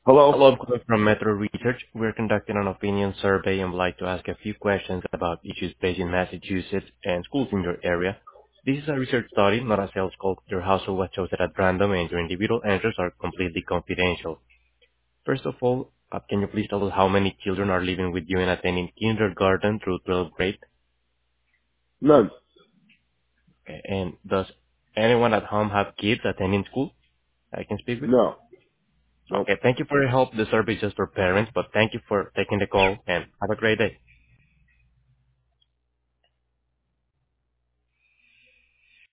Hello? Hello, I'm calling from Metro Research. We're conducting an opinion survey and would like to ask a few questions about issues facing Massachusetts and schools in your area. This is a research study, not a sales call. Your household was chosen at random and your individual answers are completely confidential. First of all, can you please tell us how many children are living with you and attending kindergarten through 12th grade? None. Okay, and does anyone at home have kids attending school I can speak with? No. Nope. Okay, thank you for your help. The survey is just for parents, but thank you for taking the call and have a great day.